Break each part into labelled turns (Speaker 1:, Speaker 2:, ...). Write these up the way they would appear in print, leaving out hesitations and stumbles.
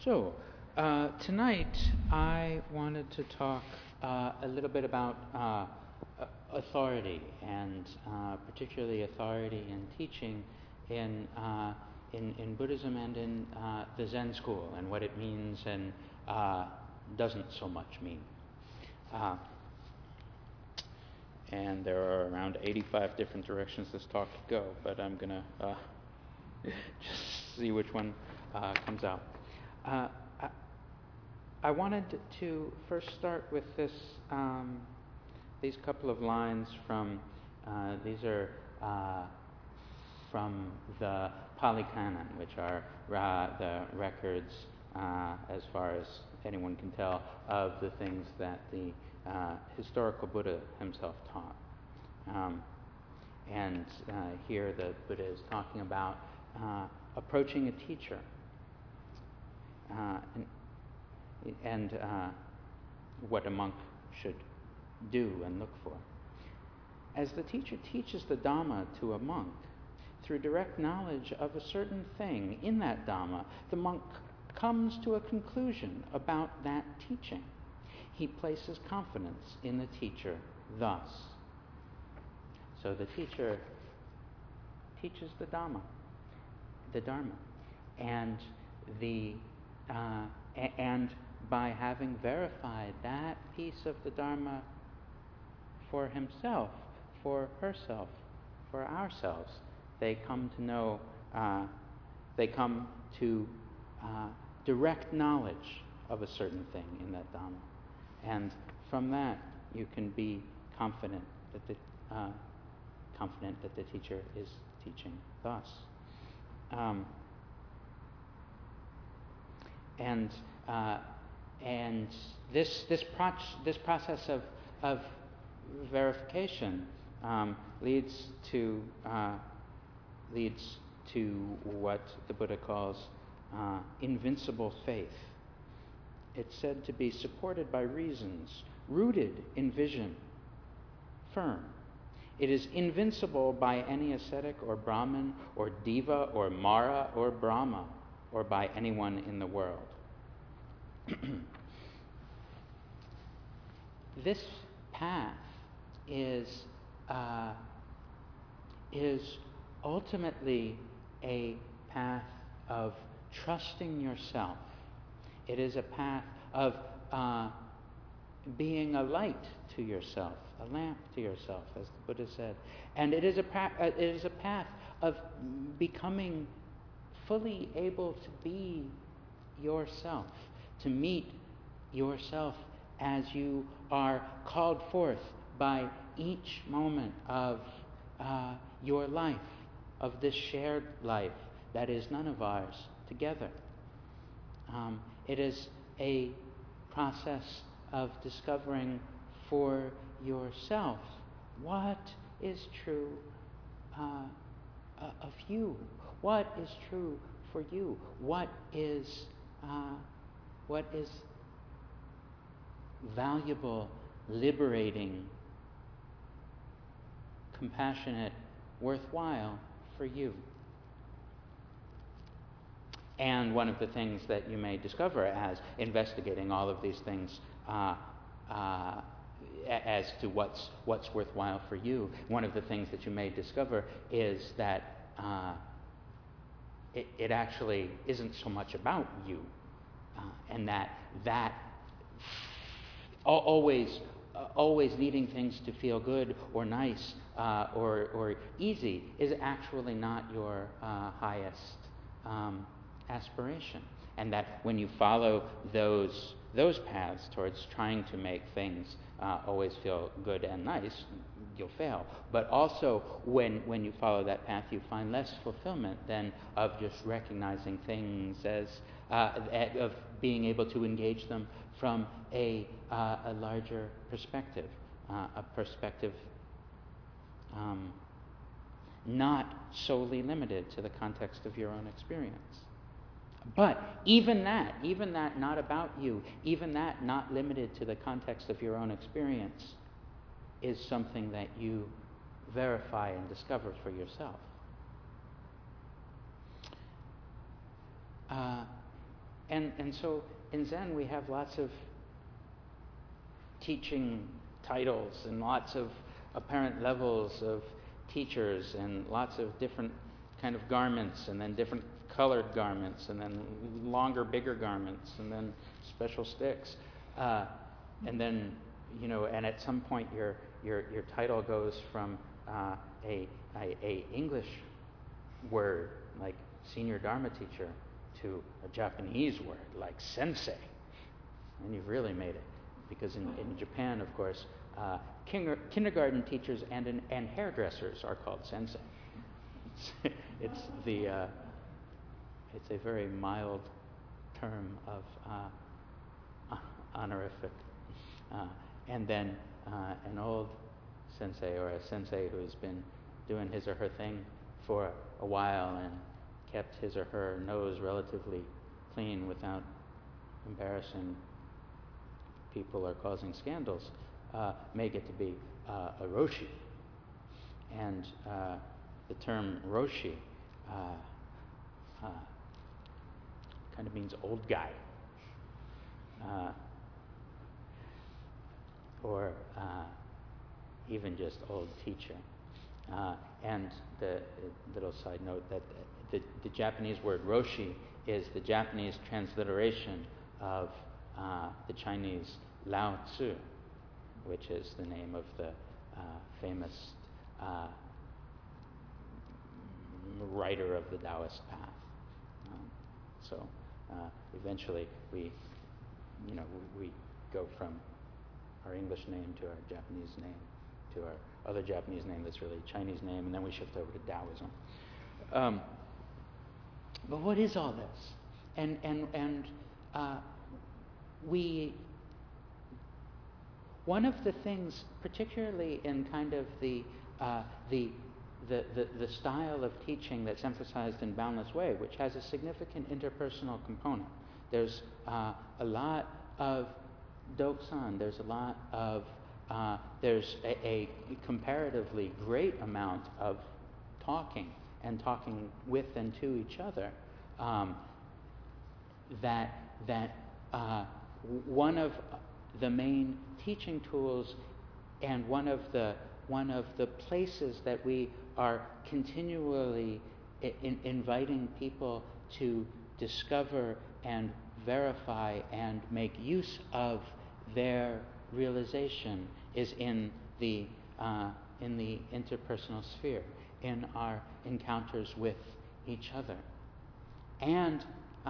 Speaker 1: So, tonight I wanted to talk a little bit about authority, and particularly authority in teaching in Buddhism and in the Zen school, and what it means and doesn't so much mean. And there are around 85 different directions this talk could go, but I'm going to just see which one comes out. I wanted to first start with these couple of lines from, these are from the Pali Canon, which are the records, as far as anyone can tell, of the things that the historical Buddha himself taught. And here the Buddha is talking about approaching a teacher and what a monk should do and look for. As the teacher teaches the Dhamma to a monk, through direct knowledge of a certain thing in that Dhamma, the monk comes to a conclusion about that teaching. He places confidence in the teacher thus. So the teacher teaches the Dharma, and and by having verified that piece of the Dharma for himself, for herself, for ourselves, they come to know, they come to direct knowledge of a certain thing in that Dhamma. And from that, you can be confident that the teacher is teaching thus. And this process of verification leads to what the Buddha calls invincible faith. It's said to be supported by reasons, rooted in vision, firm. It is invincible by any ascetic or Brahmin or Deva or Mara or Brahma or by anyone in the world. This path is ultimately a path of trusting yourself. It is a path of being a light to yourself, a lamp to yourself, as the Buddha said. And it is a path of becoming fully able to be yourself, to meet yourself as you are called forth by each moment of your life, of this shared life that is none of ours together. It is a process of discovering for yourself what is true of you, what is true for you, what is valuable, liberating, compassionate, worthwhile for you. And one of the things that you may discover as investigating all of these things as to what's worthwhile for you, one of the things that you may discover is that it actually isn't so much about you, and that always needing things to feel good or nice or easy is actually not your highest aspiration, and that when you follow those paths towards trying to make things always feel good and nice, you'll fail. But also, when you follow that path, you find less fulfillment than of just recognizing things as of being able to engage them from a larger perspective, a perspective not solely limited to the context of your own experience. But even that not about you, even that not limited to the context of your own experience, is something that you verify and discover for yourself. And so in Zen we have lots of teaching titles and lots of apparent levels of teachers and lots of different kind of garments, and then different colored garments, and then longer, bigger garments, and then special sticks, and then and at some point your title goes from a English word like senior Dharma teacher to a Japanese word like sensei, and you've really made it, because in Japan, of course, kindergarten teachers and hairdressers are called sensei. It's a very mild term of honorific, and then an old sensei, or a sensei who's been doing his or her thing for a while and kept his or her nose relatively clean without embarrassing people or causing scandals, may get to be a Roshi. And the term Roshi kind of means old guy, or even just old teacher. And the little side note that the Japanese word Roshi is the Japanese transliteration of the Chinese Lao Tzu, which is the name of the famous writer of the Taoist path. So eventually we go from our English name to our Japanese name to our other Japanese name that's really a Chinese name, and then we shift over to Taoism. But what is all this? And one of the things, particularly in kind of the style of teaching that's emphasized in Boundless Way, which has a significant interpersonal component. There's a lot of Dokusan. There's a lot of there's a comparatively great amount of talking and talking with and to each other. That one of the main teaching tools and one of the places that we are continually inviting people to discover and verify and make use of their realization is in the interpersonal sphere, in our encounters with each other, and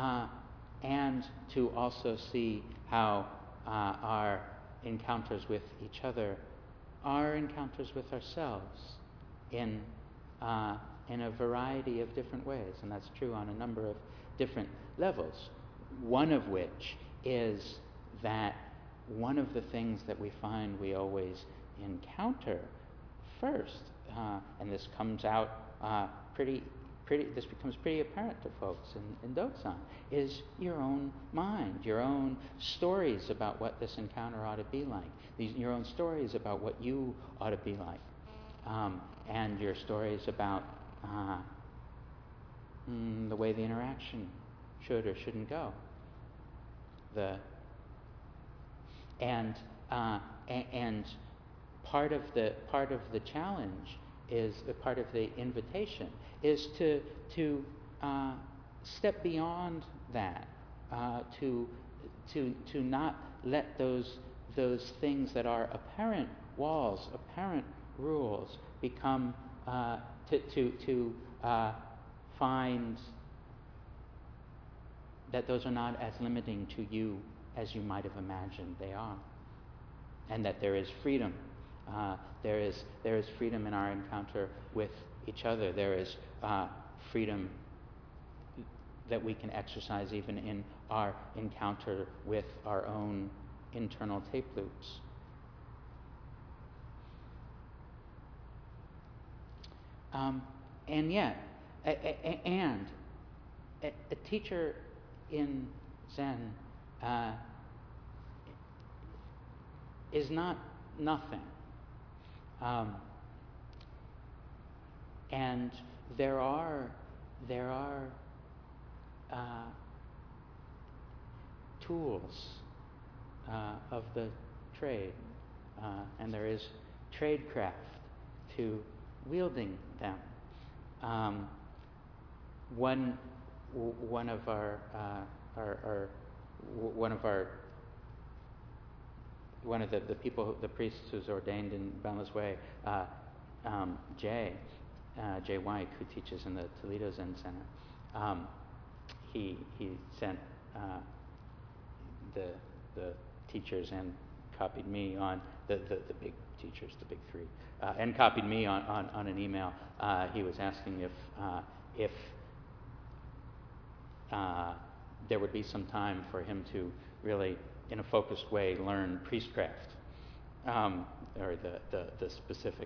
Speaker 1: to also see how our encounters with each other are encounters with ourselves in a variety of different ways, and that's true on a number of different levels. One of which is that one of the things that we find we always encounter first, and this comes out this becomes pretty apparent to folks in Dokusan, is your own mind, your own stories about what this encounter ought to be like, your own stories about what you ought to be like, and your stories about the way the interaction should or shouldn't go. And part of the challenge is part of the invitation is to step beyond that, to not let those things that are apparent walls, apparent rules, become to find that those are not as limiting to you as you might have imagined they are, and that there is freedom. There is freedom in our encounter with each other. There is freedom that we can exercise even in our encounter with our own internal tape loops. And yet, a teacher in Zen is not nothing. And there are tools of the trade, and there is tradecraft to wielding them. One of our people, the priests who's ordained in Boundless Way, Jay White, who teaches in the Toledo Zen Center, he sent the teachers and copied me on the big teachers, the big three, and copied me on an email. He was asking if there would be some time for him to really, in a focused way, learn priestcraft, or the specific,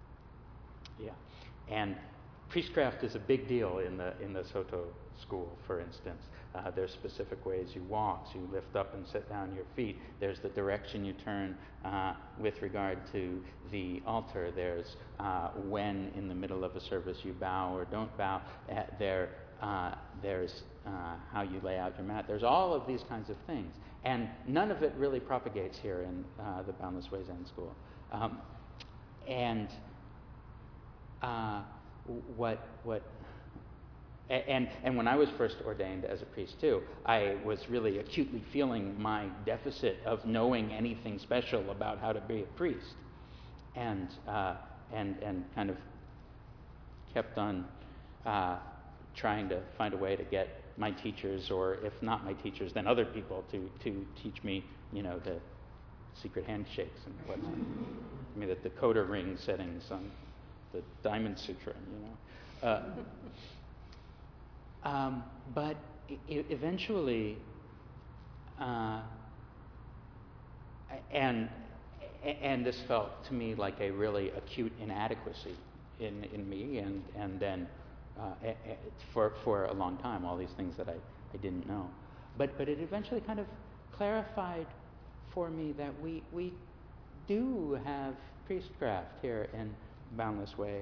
Speaker 1: and priestcraft is a big deal in the Soto school, for instance. There's specific ways you walk. So you lift up and set down your feet. There's the direction you turn with regard to the altar. There's when in the middle of a service you bow or don't bow. There's how you lay out your mat. There's all of these kinds of things. And none of it really propagates here in the Boundless Way Zen School. And when I was first ordained as a priest too, I was really acutely feeling my deficit of knowing anything special about how to be a priest, and kind of kept on trying to find a way to get my teachers, or if not my teachers, then other people to teach me, the secret handshakes and whatnot. I mean, the Dakota ring settings on the Diamond Sutra, but eventually, and this felt to me like a really acute inadequacy in me, and then for a long time, all these things that I didn't know, but it eventually kind of clarified for me that we do have priestcraft here in Boundless Way,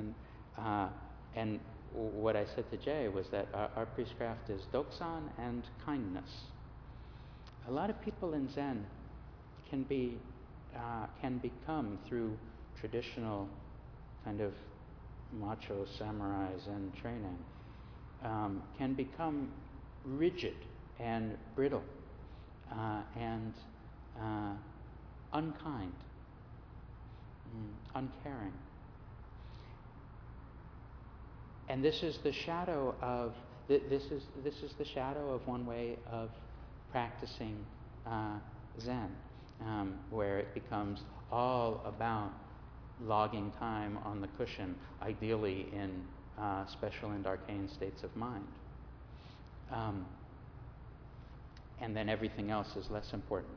Speaker 1: and what I said to Jay was that our priestcraft is Doksan and kindness. A lot of people in Zen can become, through traditional kind of macho samurai Zen training, can become rigid and brittle and unkind, uncaring. And this is the shadow of this is the shadow of one way of practicing Zen, where it becomes all about logging time on the cushion, ideally in special and arcane states of mind, and then everything else is less important.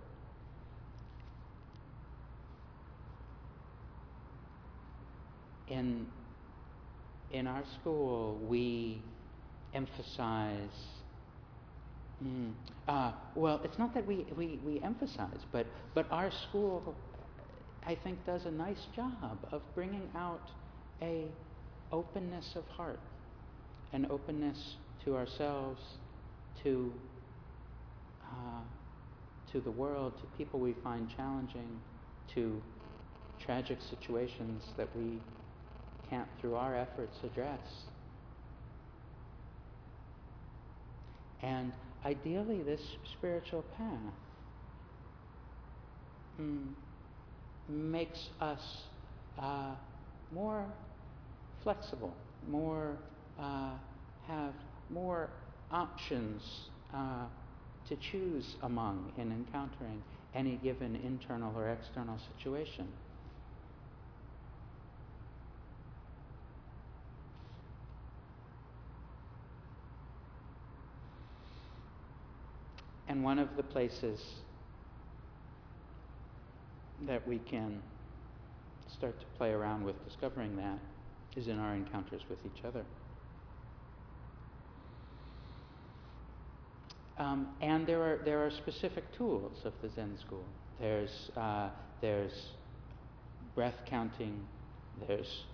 Speaker 1: In our school, we emphasize. Well, it's not that we emphasize, but our school, I think, does a nice job of bringing out a openness of heart, an openness to ourselves, to the world, to people we find challenging, to tragic situations that we can't, through our efforts, address. And ideally, this spiritual path makes us more flexible, have more options to choose among in encountering any given internal or external situation. And one of the places that we can start to play around with discovering that is in our encounters with each other. And there are specific tools of the Zen school. There's breath counting. There's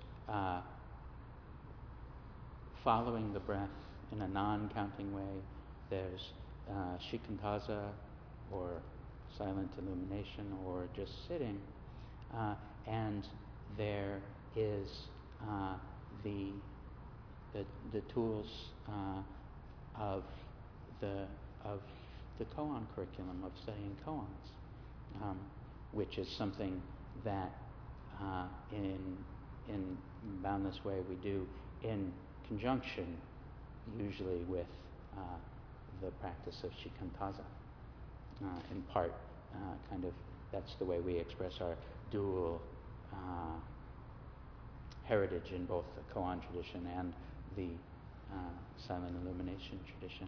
Speaker 1: following the breath in a non-counting way. There's shikantaza, or silent illumination, or just sitting, and there is the tools of the koan curriculum of studying koans, which is something that in Boundless Way we do in conjunction, usually with the practice of shikantaza. In part, kind of that's the way we express our dual heritage in both the koan tradition and the silent illumination tradition.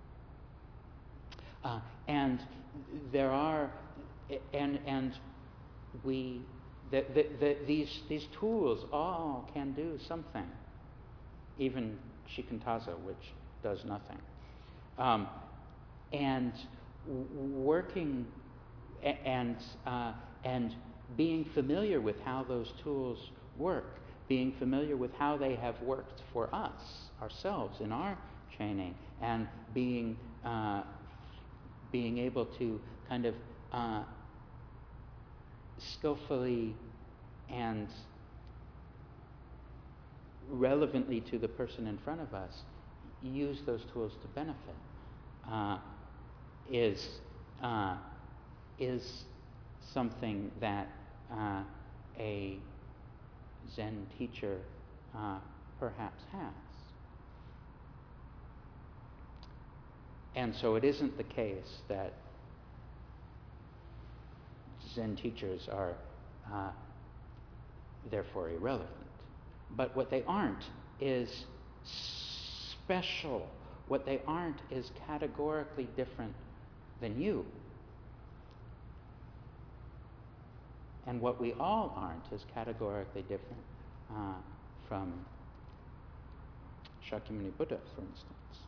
Speaker 1: And there are, and we, these tools all can do something. Even shikantaza, which does nothing. And working and being familiar with how those tools work, being familiar with how they have worked for us, ourselves, in our training, and being able to kind of skillfully and relevantly to the person in front of us, use those tools to benefit, is something that a Zen teacher perhaps has. And so it isn't the case that Zen teachers are therefore irrelevant. But what they aren't is special. What they aren't is categorically different than you. And what we all aren't is categorically different from Shakyamuni Buddha, for instance.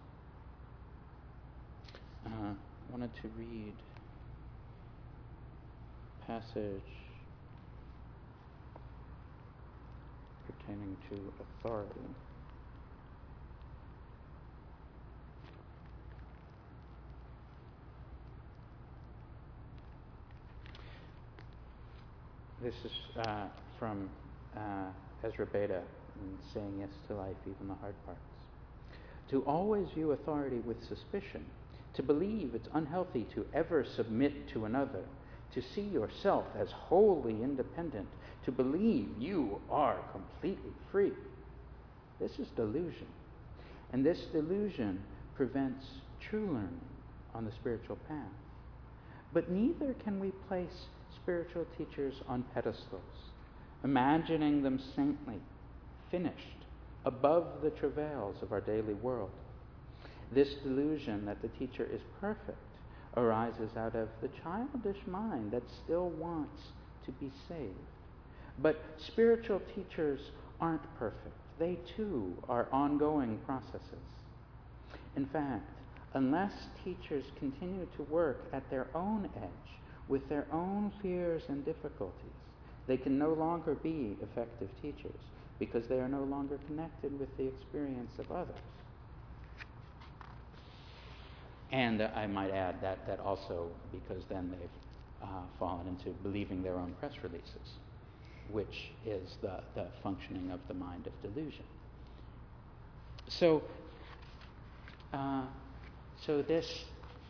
Speaker 1: I wanted to read a passage pertaining to authority. This is from Ezra Beda in Saying Yes to Life, Even the Hard Parts. To always view authority with suspicion, to believe it's unhealthy to ever submit to another, to see yourself as wholly independent, to believe you are completely free. This is delusion. And this delusion prevents true learning on the spiritual path. But neither can we place spiritual teachers on pedestals, imagining them saintly, finished, above the travails of our daily world. This delusion that the teacher is perfect arises out of the childish mind that still wants to be saved. But spiritual teachers aren't perfect. They too are ongoing processes. In fact, unless teachers continue to work at their own edge with their own fears and difficulties, they can no longer be effective teachers because they are no longer connected with the experience of others. And I might add that also because then they've fallen into believing their own press releases, which is the functioning of the mind of delusion. So this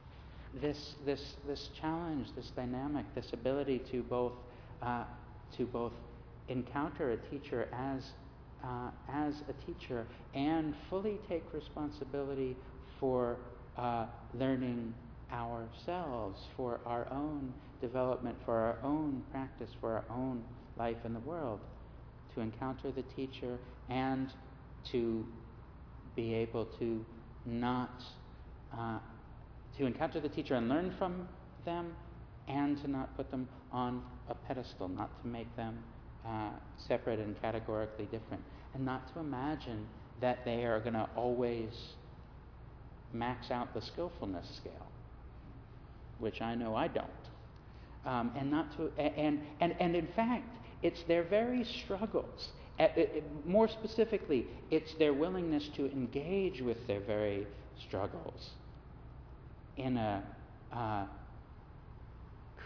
Speaker 1: challenge, this dynamic, this ability to both encounter a teacher as a teacher and fully take responsibility for learning ourselves, for our own development, for our own practice, for our own life in the world, to encounter the teacher and to be able to not to encounter the teacher and learn from them, and to not put them on a pedestal, not to make them separate and categorically different, and not to imagine that they are going to always max out the skillfulness scale, which I know I don't. And not to, and in fact, it's their very struggles. More specifically, it's their willingness to engage with their very struggles in a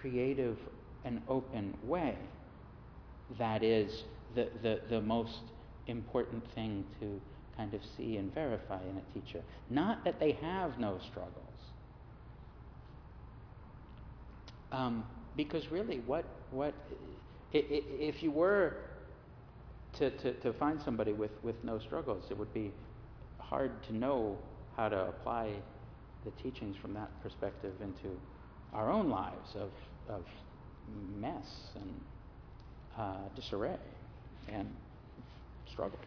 Speaker 1: creative and open way that is the most important thing to kind of see and verify in a teacher. Not that they have no struggles. Because really, if you were to find somebody with no struggles, it would be hard to know how to apply the teachings from that perspective into our own lives of mess and disarray and struggle.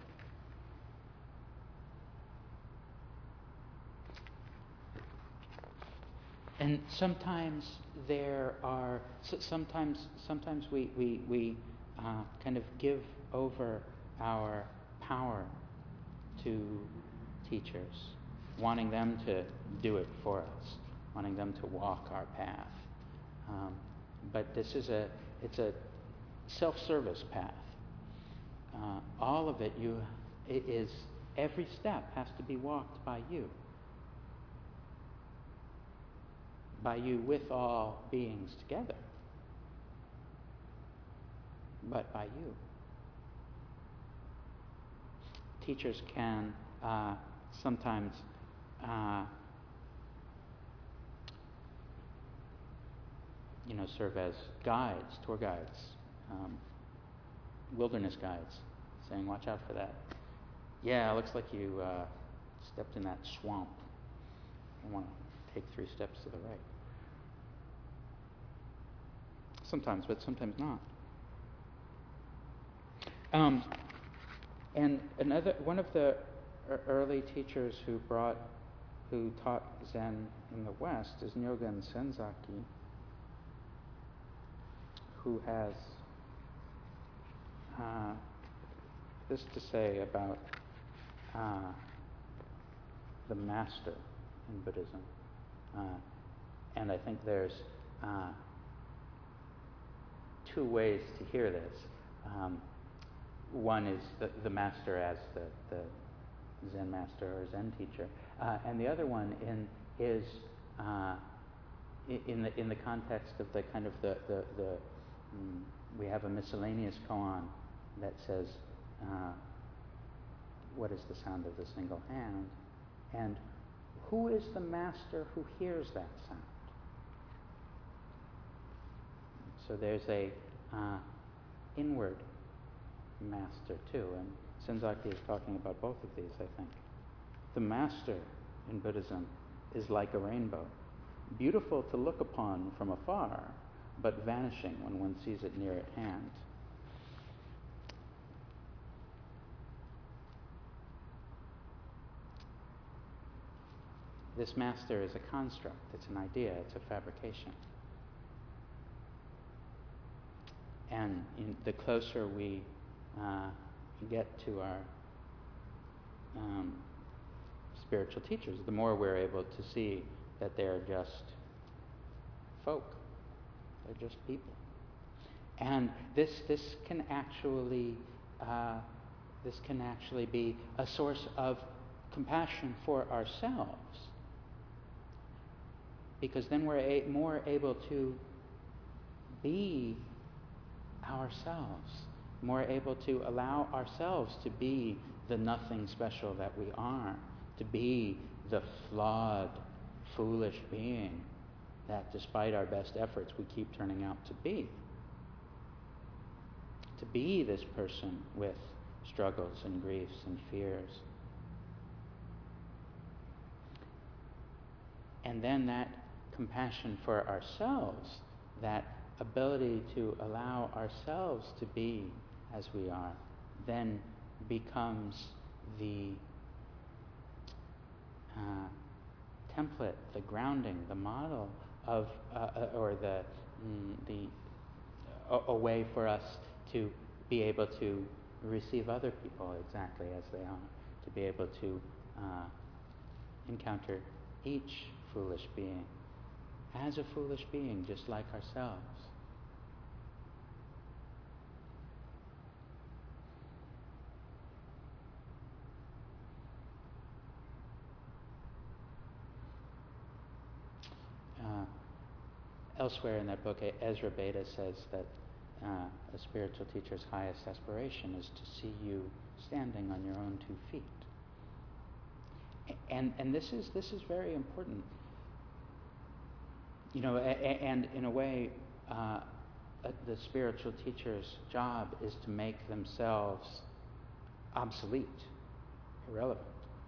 Speaker 1: And sometimes there are, sometimes we kind of give over our power to teachers, wanting them to do it for us, wanting them to walk our path. But it's a self-service path. All of it is every step has to be walked by you. By you with all beings together, but by you. Teachers can sometimes serve as guides, tour guides, wilderness guides, saying, watch out for that. Yeah, it looks like you stepped in that swamp. You want to take 3 steps to the right. Sometimes, but sometimes not. And one of the early teachers who taught Zen in the West is Nyogen Senzaki, who has this to say about the master in Buddhism. And I think there's 2 ways to hear this. One is the master as the Zen master or Zen teacher, and the other one is in the context of the kind of the we have a miscellaneous koan that says, what is the sound of the single hand? And who is the master who hears that sound? So there's a inward master too, and Senzaki is talking about both of these, I think. The master in Buddhism is like a rainbow, beautiful to look upon from afar, but vanishing when one sees it near at hand. This master is a construct, it's an idea, it's a fabrication. And the closer we get to our spiritual teachers, the more we're able to see that they're just folk. They're just people. And this can actually be a source of compassion for ourselves, because then we're more able to be ourselves, more able to allow ourselves to be the nothing special that we are, to be the flawed, foolish being that despite our best efforts we keep turning out to be. To be this person with struggles and griefs and fears. And then that compassion for ourselves, that ability to allow ourselves to be as we are, then becomes the template, the grounding, the model of, or a way for us to be able to receive other people exactly as they are, to be able to encounter each foolish being as a foolish being just like ourselves. Elsewhere in that book, Ezra Beta says that a spiritual teacher's highest aspiration is to see you standing on your own 2 feet. And this is very important. You know, and in a way, the spiritual teacher's job is to make themselves obsolete, irrelevant.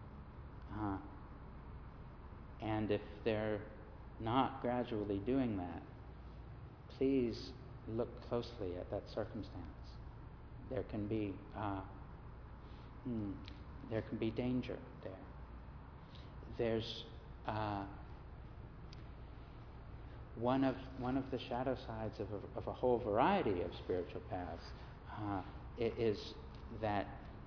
Speaker 1: And if they're not gradually doing that, please look closely at that circumstance. There can be danger there. There's one of the shadow sides of a whole variety of spiritual paths is that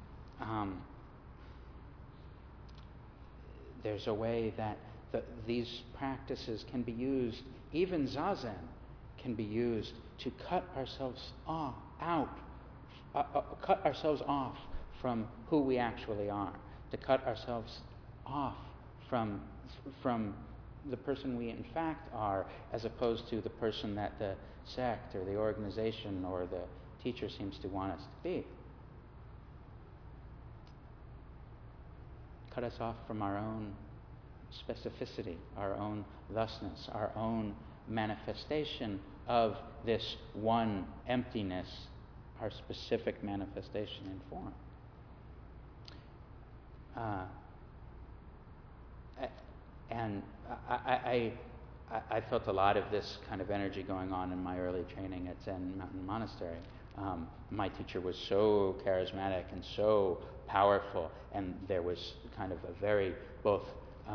Speaker 1: there's a way that these practices can be used, even Zazen can be used to cut ourselves cut ourselves off from who we actually are, to cut ourselves off from the person we in fact are, as opposed to the person that the sect or the organization or the teacher seems to want us to be. Cut us off from our own specificity, our own thusness, our own manifestation of this one emptiness, our specific manifestation in form. And I felt a lot of this kind of energy going on in my early training at Zen Mountain Monastery. My teacher was so charismatic and so powerful, and there was kind of a very both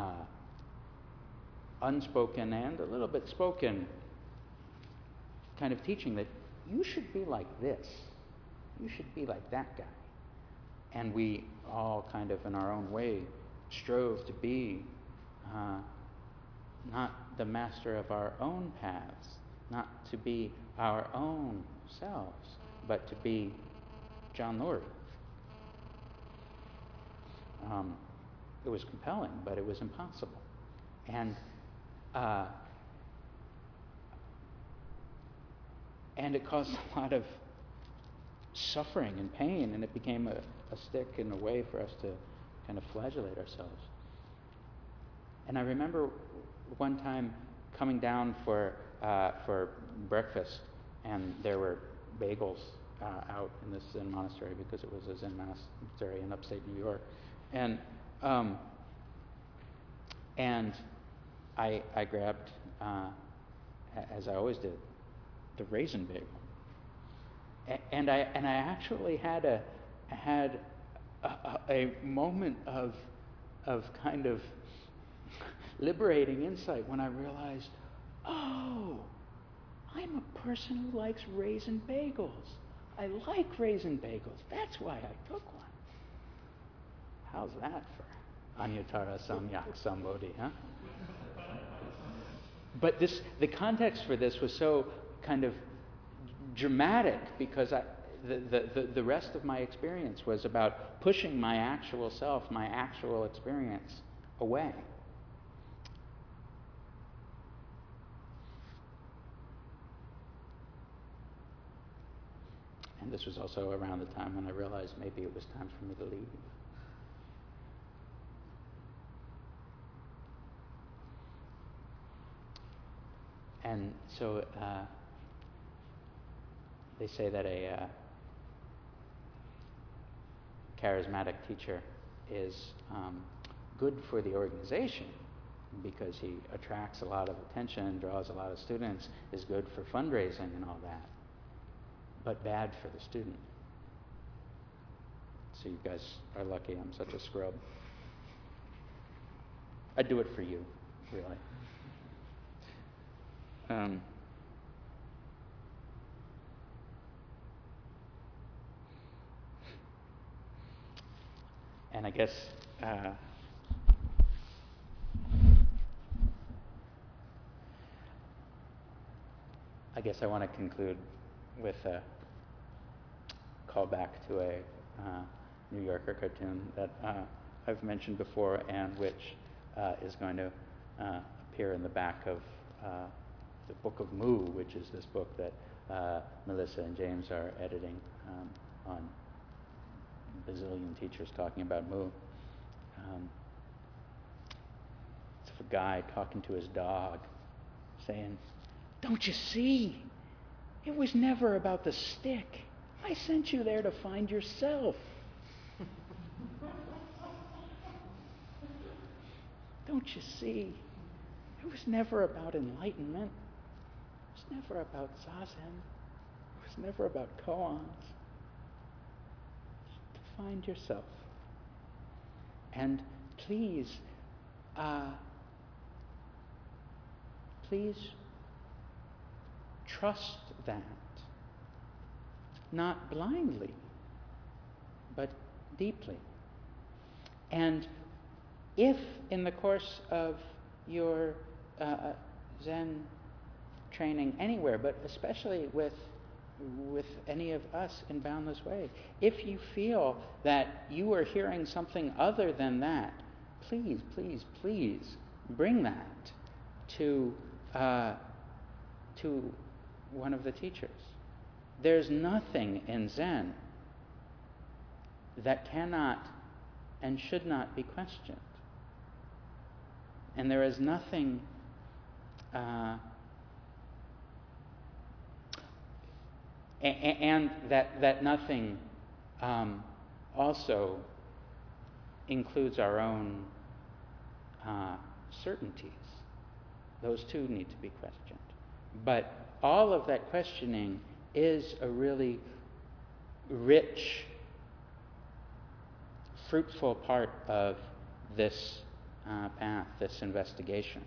Speaker 1: unspoken and a little bit spoken kind of teaching that you should be like this, you should be like that guy. And we all kind of in our own way strove to be not the master of our own paths, not to be our own selves, but to be John Lurie. It was compelling, but it was impossible. And it caused a lot of suffering and pain, and it became a stick in a way for us to kind of flagellate ourselves. And I remember one time coming down for breakfast, and there were bagels out in this Zen monastery because it was a Zen monastery in upstate New York, and I grabbed, as I always did, the raisin bagel, and I actually had a moment of kind of liberating insight when I realized, oh, I'm a person who likes raisin bagels. I like raisin bagels. That's why I took one. How's that for Anyatara Samyak Sambodhi, huh? But the context for this was so kind of dramatic because the rest of my experience was about pushing my actual self, my actual experience away. And this was also around the time when I realized maybe it was time for me to leave. And so they say that a charismatic teacher is good for the organization because he attracts a lot of attention, draws a lot of students, is good for fundraising and all that, but bad for the student. So you guys are lucky I'm such a scrub. I'd do it for you, really. And I guess I want to conclude with a callback to a New Yorker cartoon that I've mentioned before, and which is going to appear in the back of the Book of Mu, which is this book that Melissa and James are editing on bazillion teachers talking about Mu. It's of a guy talking to his dog, saying, "Don't you see? It was never about the stick. I sent you there to find yourself. Don't you see? It was never about enlightenment. It was never about zazen. It was never about koans. To find yourself. And please, please trust that. Not blindly, but deeply. And if in the course of your Zen training anywhere, but especially with any of us in Boundless Way, if you feel that you are hearing something other than that, please, please, please bring that to one of the teachers. There's nothing in Zen that cannot and should not be questioned. And there is nothing and that nothing also includes our own certainties. Those too need to be questioned. But all of that questioning is a really rich, fruitful part of this path, this investigation.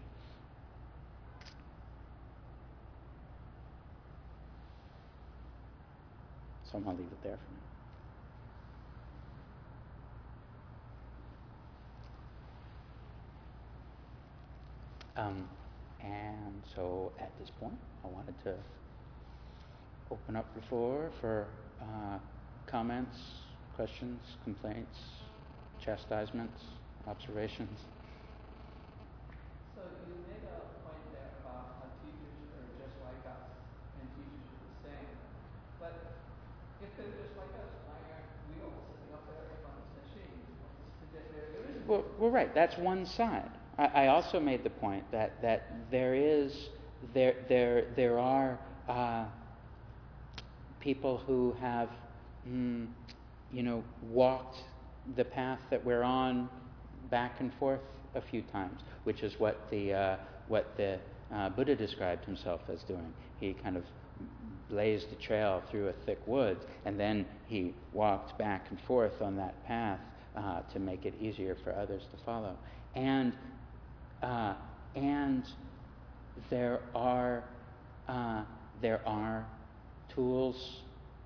Speaker 1: So I'm going to leave it there for now. And so at this point, I wanted to open up the floor for comments, questions, complaints, chastisements, observations.
Speaker 2: So you made a point there about how teachers are just like us and teachers are the same. But if they're just like us, why aren't we all sitting up there on this machine? There isn't.
Speaker 1: Well, right. That's one side. I also made the point that there are people who have walked the path that we're on back and forth a few times, which is what the Buddha described himself as doing. He kind of blazed a trail through a thick woods, and then he walked back and forth on that path to make it easier for others to follow. And there are tools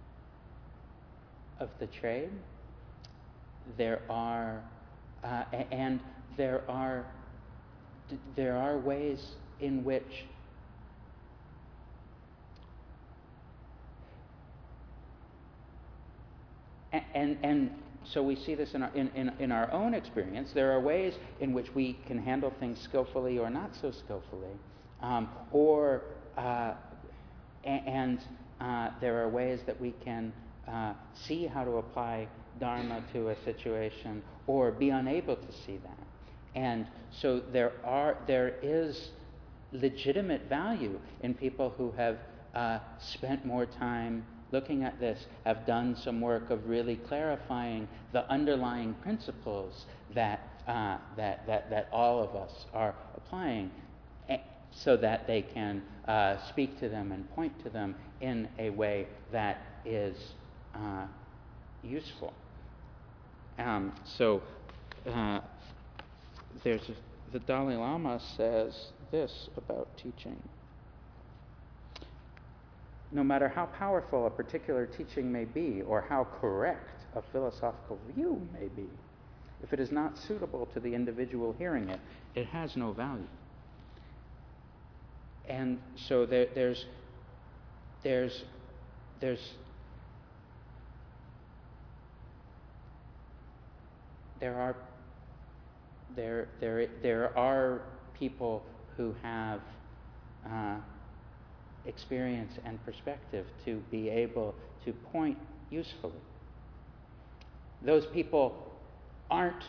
Speaker 1: of the trade. There are ways in which and so we see this in our own experience. There are ways in which we can handle things skillfully or not so skillfully, there are ways that we can see how to apply Dharma to a situation or be unable to see that. And so there is legitimate value in people who have spent more time looking at this, have done some work of really clarifying the underlying principles that all of us are applying, so that they can speak to them and point to them in a way that is useful. The Dalai Lama says this about teaching. No matter how powerful a particular teaching may be, or how correct a philosophical view may be, if it is not suitable to the individual hearing it, it has no value. And so there are people who have experience and perspective to be able to point usefully. Those people aren't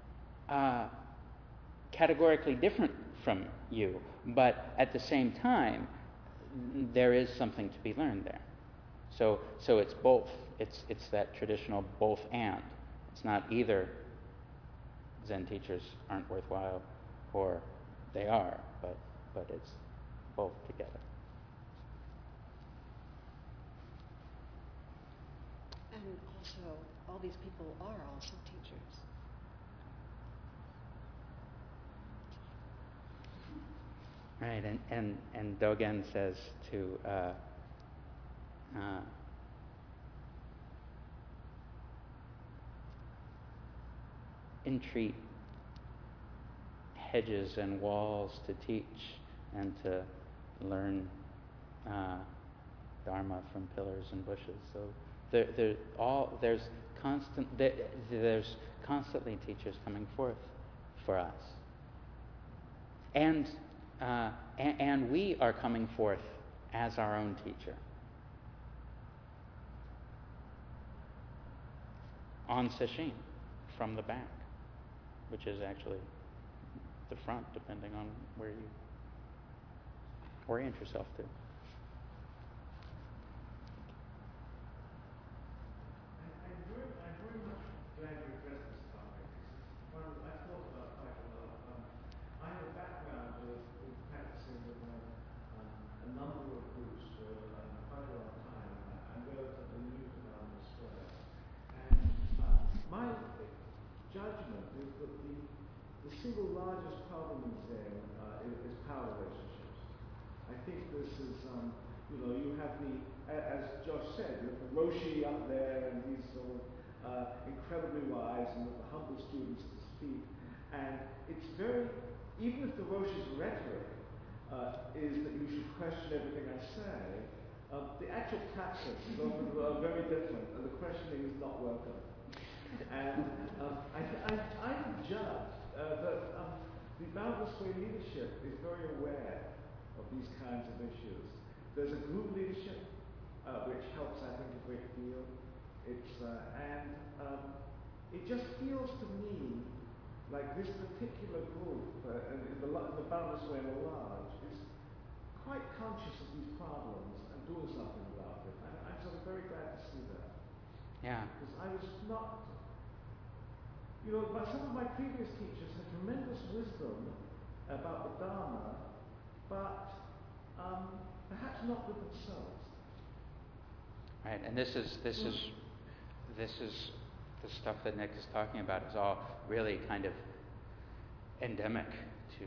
Speaker 1: categorically different from you, but at the same time, there is something to be learned there. So it's both. It's that traditional both and. It's not either Zen teachers aren't worthwhile or they are, but it's both together.
Speaker 3: And also, all these people are also teachers.
Speaker 1: Right, and Dogen says to entreat hedges and walls to teach and to learn Dharma from pillars and bushes. So there's constantly teachers coming forth for us, and we are coming forth as our own teacher. On sesshin, from the back, which is actually the front, depending on where you orient yourself to.
Speaker 4: I'm very much glad you addressed this topic. It's one I've thought about quite a lot. I have a background of practicing with a number of groups for quite a long time. I'm relatively new to Dharma Square. And my judgment is that the single largest problem in Zen is power relationships. I think this is, you have as Josh said, you have the Roshi up there, and he's so incredibly wise, and with the humble students to speak. And it's even if the Roshi's rhetoric is that you should question everything I say, the actual practice is often very different, and the questioning is not welcome. And I judge that the Boundless Way leadership is very aware of these kinds of issues. There's a group leadership which helps, I think, a great deal. It just feels to me like this particular group, in the Boundless Way at large, is quite conscious of these problems and doing something about it. I'm sort of very glad to see that.
Speaker 1: Yeah.
Speaker 4: Because I was not, some of my previous teachers had tremendous wisdom about the Dharma, but perhaps not with themselves.
Speaker 1: Right, and this is the stuff that Nick is talking about is all really kind of endemic to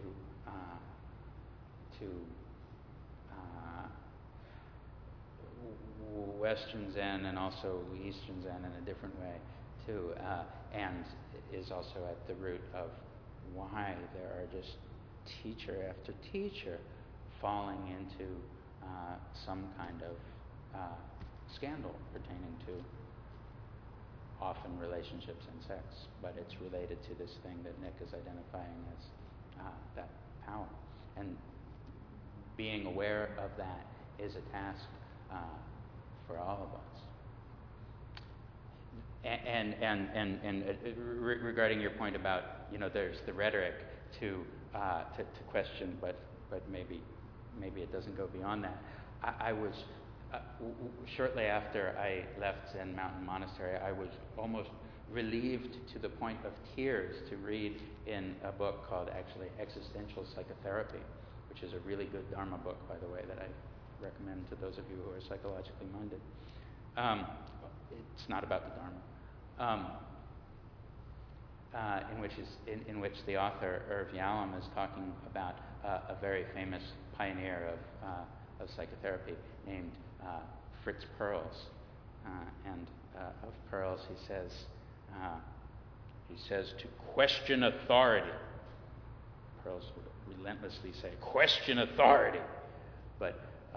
Speaker 1: Western Zen and also Eastern Zen in a different way too, and is also at the root of why there are just teacher after teacher falling into some kind of scandal pertaining to often relationships and sex, but it's related to this thing that Nick is identifying as that power. And being aware of that is a task for all of us. And regarding your point about, there's the rhetoric to question, but maybe it doesn't go beyond that. I was shortly after I left Zen Mountain Monastery, I was almost relieved to the point of tears to read in a book called actually Existential Psychotherapy, which is a really good Dharma book, by the way, that I recommend to those of you who are psychologically minded. It's not about the Dharma. In which the author Irv Yalom is talking about a very famous pioneer of psychotherapy named Fritz Perls, and of Perls he says to question authority. Perls would relentlessly say, question authority, but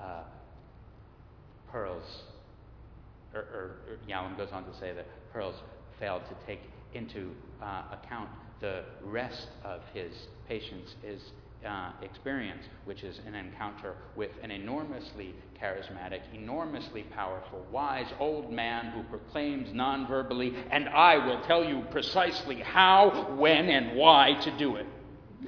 Speaker 1: Perls, or Yalom goes on to say that Perls failed to take into account the rest of his patients' experience, which is an encounter with an enormously charismatic, enormously powerful, wise old man who proclaims non-verbally, and I will tell you precisely how, when, and why to do it.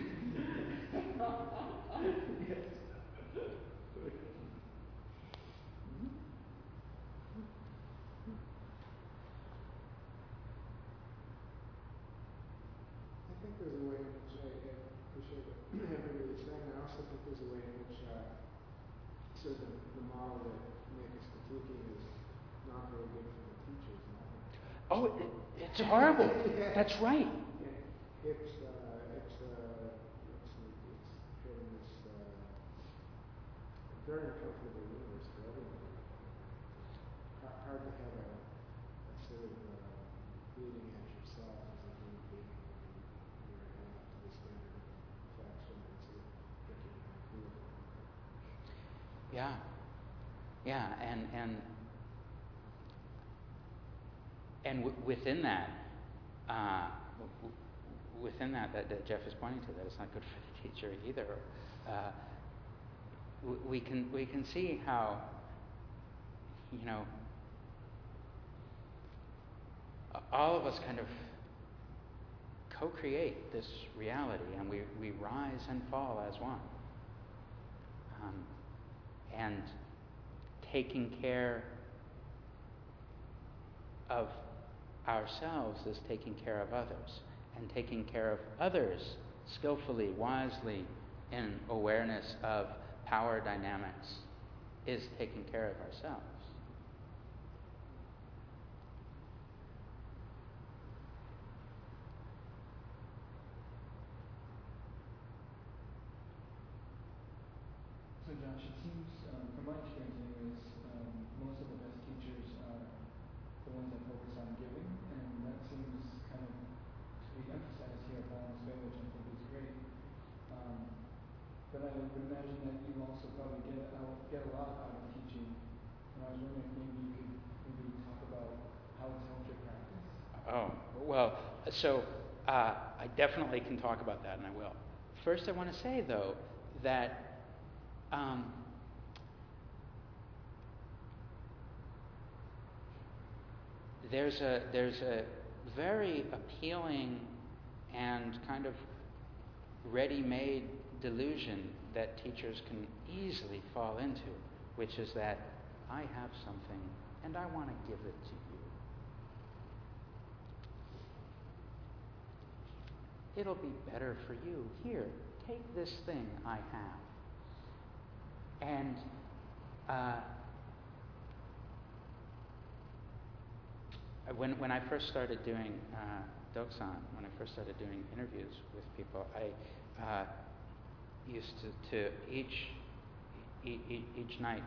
Speaker 5: I think there's a way in which I appreciate what everybody's saying. I also think there's a way in which sort of the model that Nick is critiquing is not very good for the teachers.
Speaker 1: Oh, it's horrible.
Speaker 5: Yeah.
Speaker 1: That's right.
Speaker 5: Yeah. It's creating this very uncomfortable universe for everyone. Hard to have a sort of beating at yourself as a human being when you're held up to the standard of perfection and sort of thinking you're cool.
Speaker 1: Yeah. Yeah, within that, that Jeff is pointing to, that it's not good for the teacher either. We can see how, all of us kind of co-create this reality, and we rise and fall as one. And taking care of ourselves is taking care of others, and taking care of others skillfully, wisely, in awareness of power dynamics is taking care of ourselves.
Speaker 6: So Josh, it seems, from my experience anyways, most of the best teachers are the ones that focus on giving, and that seems kind of to be emphasized here at Balanced Way, which I think is great. But I would imagine that you also probably get a lot out of teaching, and I was wondering if maybe you could maybe talk about how it's helped your practice.
Speaker 1: Oh, well, so I definitely can talk about that, and I will. First, I want to say, though, that there's a very appealing and kind of ready-made delusion that teachers can easily fall into, which is that I have something and I want to give it to you. It'll be better for you. Here, take this thing I have. And when I first started doing Doksan, when I first started doing interviews with people, I used to each night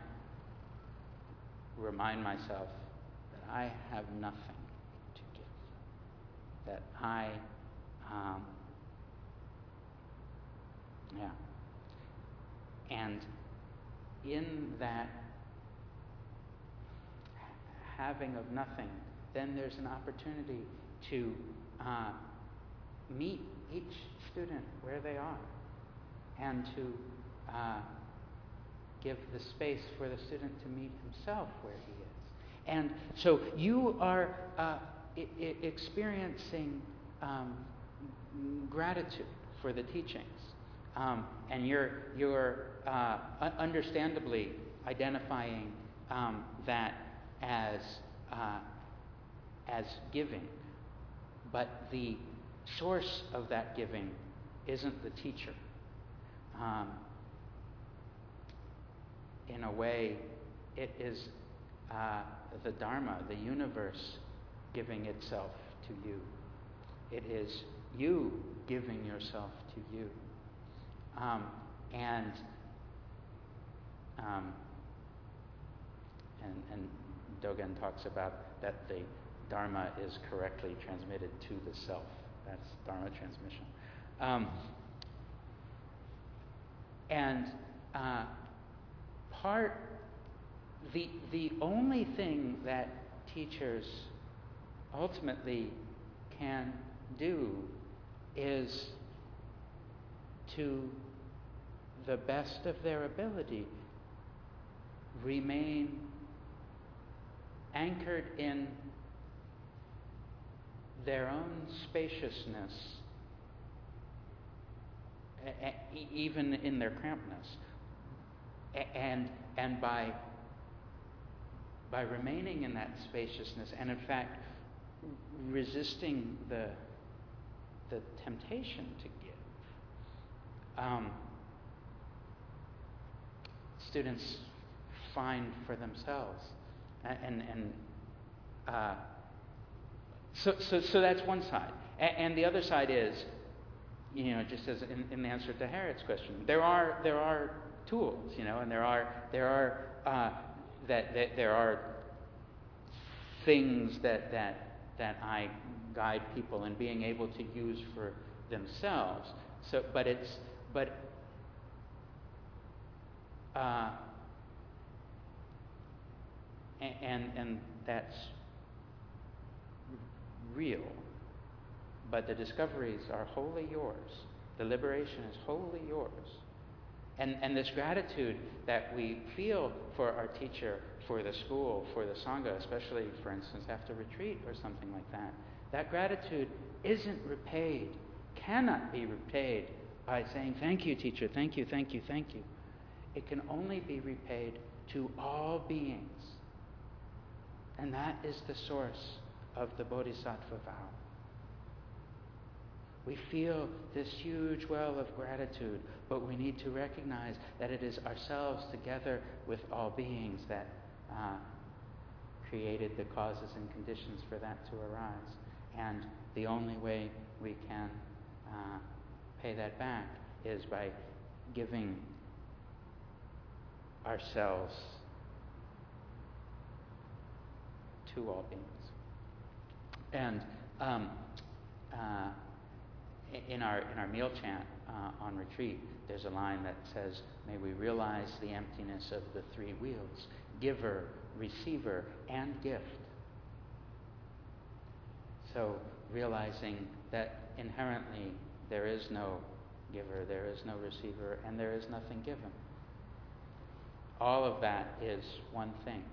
Speaker 1: remind myself that I have nothing to give. That I, and in that having of nothing, then there's an opportunity to meet each student where they are, and to give the space for the student to meet himself where he is. And so you are experiencing gratitude for the teachings, and you're understandably identifying that as giving, but the source of that giving isn't the teacher. In a way, it is the Dharma, the universe, giving itself to you. It is you giving yourself to you. And Dogen talks about that the Dharma is correctly transmitted to the self. That's Dharma transmission. The only thing that teachers ultimately can do is to the best of their ability, remain anchored in their own spaciousness, even in their crampedness, and by remaining in that spaciousness, and in fact resisting the temptation to give, students find for themselves, so that's one side, and the other side is, just as in the answer to Harriet's question, there are tools, and there are things that I guide people in being able to use for themselves. So, and that's real. But the discoveries are wholly yours. The liberation is wholly yours. And this gratitude that we feel for our teacher, for the school, for the Sangha, especially, for instance, after retreat or something like that, that gratitude isn't repaid, cannot be repaid by saying, thank you, teacher, thank you, thank you, thank you. It can only be repaid to all beings. And that is the source of the Bodhisattva vow. We feel this huge well of gratitude, but we need to recognize that it is ourselves together with all beings that created the causes and conditions for that to arise. And the only way we can pay that back is by giving ourselves to all beings. And in our meal chant on retreat, there's a line that says, "May we realize the emptiness of the three wheels: giver, receiver, and gift." So realizing that inherently there is no giver, there is no receiver, and there is nothing given. All of that is one thing.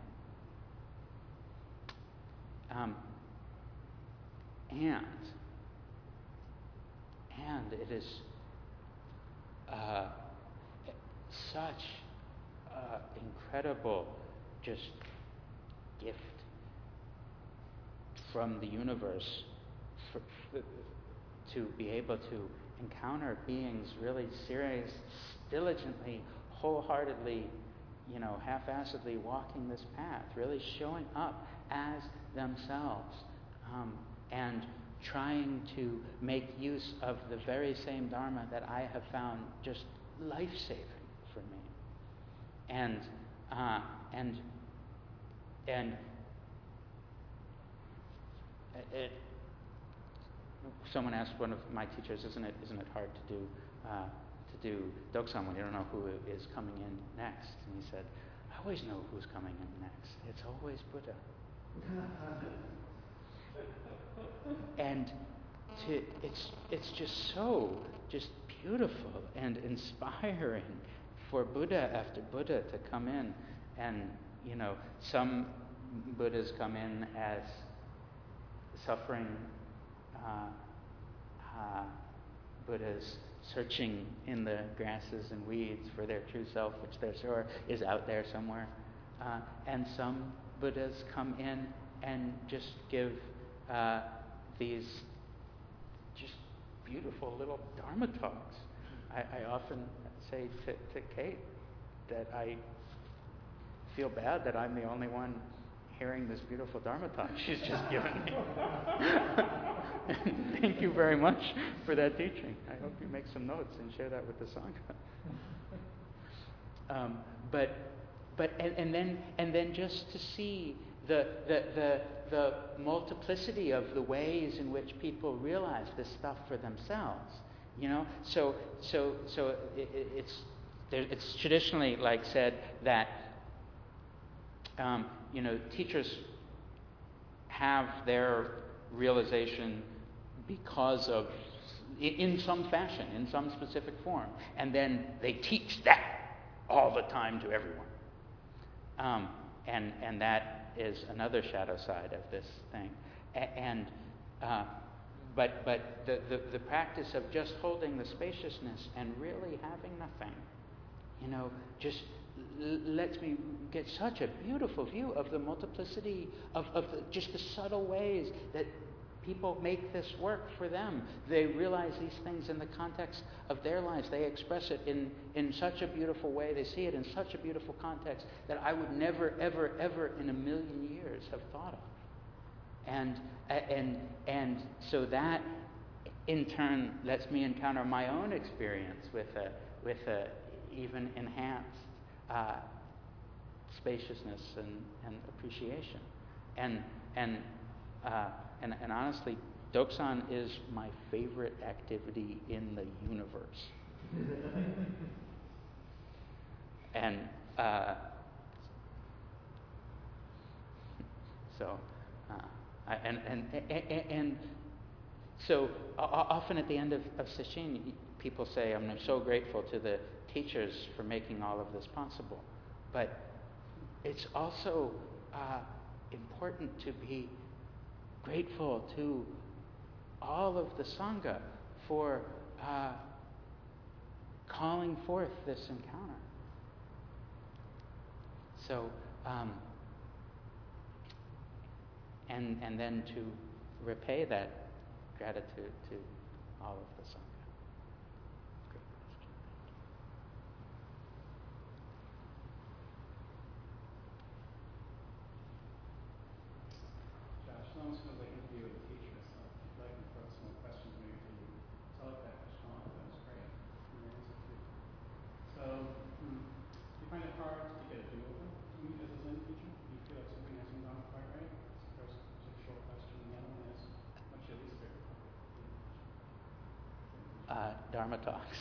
Speaker 1: And it is such incredible just gift from the universe to be able to encounter beings really serious, diligently, wholeheartedly, half-assedly walking this path, really showing up as themselves, and trying to make use of the very same Dharma that I have found just life-saving for me. And someone asked one of my teachers, isn't it hard to do Doksan when you don't know who is coming in next? And he said, I always know who's coming in next. It's always Buddha. And it's just so beautiful and inspiring for Buddha after Buddha to come in. And some Buddhas come in as suffering Buddhas searching in the grasses and weeds for their true self, which they're sure is out there somewhere. And some Buddhas come in and just give these just beautiful little Dharma talks. I often say to Kate that I feel bad that I'm the only one hearing this beautiful Dharma talk she's just given me. Thank you very much for that teaching. I hope you make some notes and share that with the Sangha. And then just to see the multiplicity of the ways in which people realize this stuff for themselves, So it's traditionally said that teachers have their realization because of in some fashion, in some specific form. And then they teach that all the time to everyone. And that is another shadow side of this thing. But the practice of just holding the spaciousness and really having nothing, just lets me get such a beautiful view of the multiplicity of just the subtle ways that people make this work for them. They realize these things in the context of their lives. They express it in such a beautiful way. They see it in such a beautiful context that I would never, ever, ever in a million years have thought of. And so that in turn lets me encounter my own experience with a even enhanced spaciousness and appreciation. And honestly, Doksan is my favorite activity in the universe. And so often at the end of Sesshin, people say, I'm so grateful to the teachers for making all of this possible. But it's also important to be grateful to all of the Sangha for calling forth this encounter. So, and then to repay that gratitude to all of the Sangha. Great question.
Speaker 7: Josh, no one's going to interview with the teacher, so if you'd like to throw some more questions maybe to Telepak or Sean, that was great. Your answer too. So, do you find it hard to get a do-over as a Zen teacher? Do you feel like something hasn't gone quite right? That's the first sort of short question. And the other one is, what's your least favorite part?
Speaker 1: Dharma talks.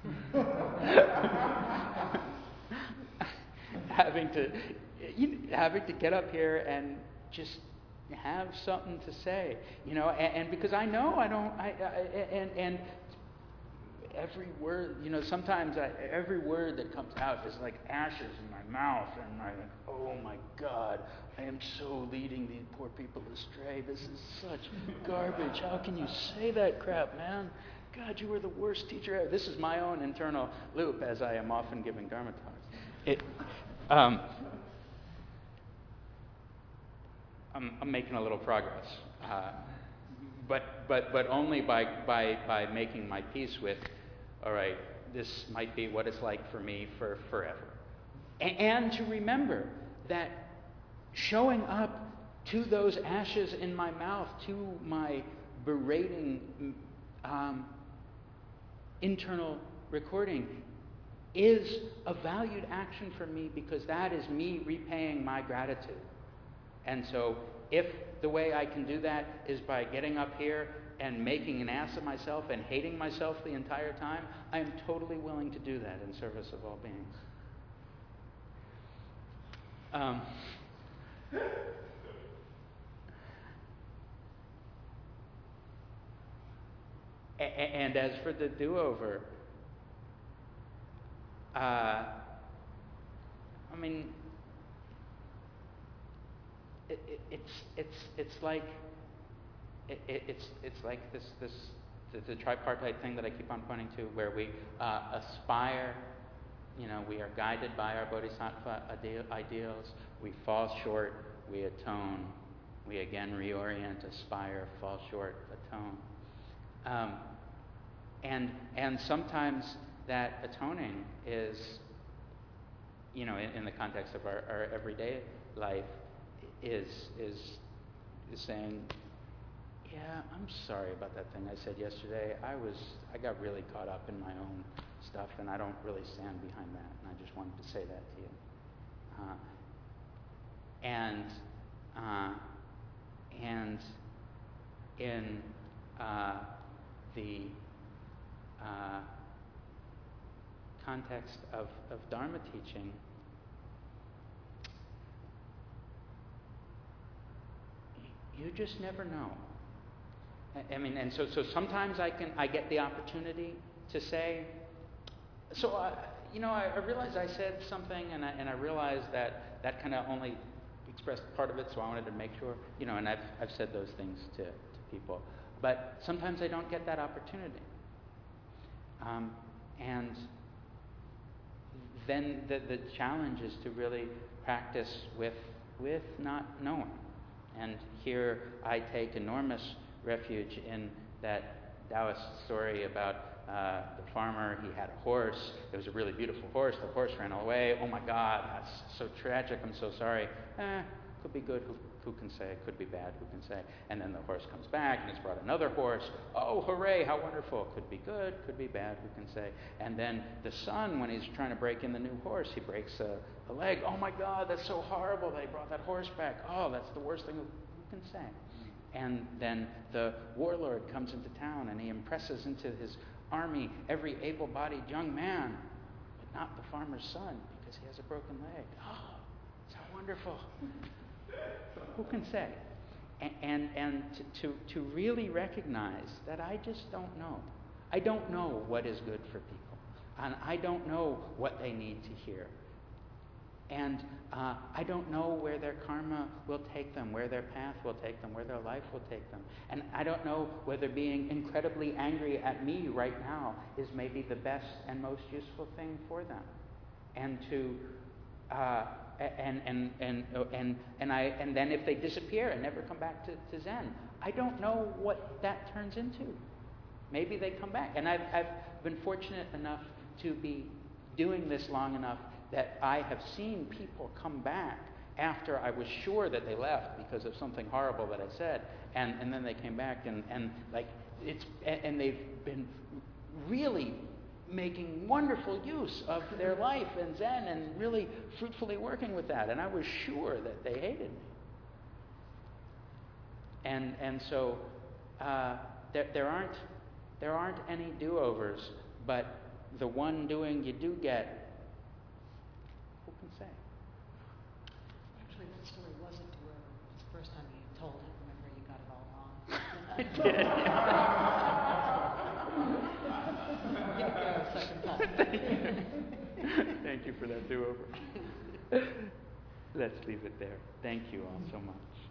Speaker 1: having to get up here and just have something to say, and because I know I don't, and every word, sometimes every word that comes out is like ashes in my mouth, and I think, oh my God, I am so leading these poor people astray. This is such garbage. How can you say that crap, man? God, you were the worst teacher ever. This is my own internal loop as I am often giving Dharma talks. I'm making a little progress, but only by making my peace with, all right, this might be what it's like for me for forever, and to remember that showing up to those ashes in my mouth, to my berating internal recording, is a valued action for me, because that is me repaying my gratitude. And so if the way I can do that is by getting up here and making an ass of myself and hating myself the entire time, I am totally willing to do that in service of all beings. And as for the do-over, it's like the tripartite thing that I keep on pointing to, where we aspire. We are guided by our bodhisattva ideals. We fall short. We atone. We again reorient, aspire, fall short, atone. And sometimes that atoning is, in the context of our everyday life, is saying, yeah, I'm sorry about that thing I said yesterday. I got really caught up in my own stuff, and I don't really stand behind that, and I just wanted to say that to you. And in the context of Dharma teaching, you just never know. I mean, and so sometimes I get the opportunity to say, so I realized I said something, and I realized that kind of only expressed part of it, so I wanted to make sure, and I've said those things to people, but sometimes I don't get that opportunity, and then the challenge is to really practice with not knowing. And here I take enormous refuge in that Taoist story about the farmer. He had a horse. It was a really beautiful horse. The horse ran away. Oh my God, that's so tragic. I'm so sorry. Could be good. Who can say? Could be bad. Who can say? And then the horse comes back and it's brought another horse. Oh, hooray, how wonderful. Could be good. Could be bad. Who can say? And then the son, when he's trying to break in the new horse, he breaks a leg. Oh my God, that's so horrible. They brought that horse back. Oh, that's the worst thing. Who can say? And then the warlord comes into town and he impresses into his army every able-bodied young man, but not the farmer's son because he has a broken leg. Oh, so wonderful. Who can say? And to really recognize that I just don't know. I don't know what is good for people. And I don't know what they need to hear. And I don't know where their karma will take them, where their path will take them, where their life will take them. And I don't know whether being incredibly angry at me right now is maybe the best and most useful thing for them. And to and then if they disappear and never come back to Zen, I don't know what that turns into. Maybe they come back. And I've been fortunate enough to be doing this long enough that I have seen people come back after I was sure that they left because of something horrible that I said, and then they came back and they've been really making wonderful use of their life and Zen and really fruitfully working with that, and I was sure that they hated me. And so there aren't any do-overs, but the one doing you do get. Who can say?
Speaker 3: Actually, that story was a do-over. It's the first time you told it. Remember, you got it all wrong.
Speaker 1: I did.
Speaker 3: Here you go, second time.
Speaker 1: Thank you for that do-over. Let's leave it there. Thank you all so much.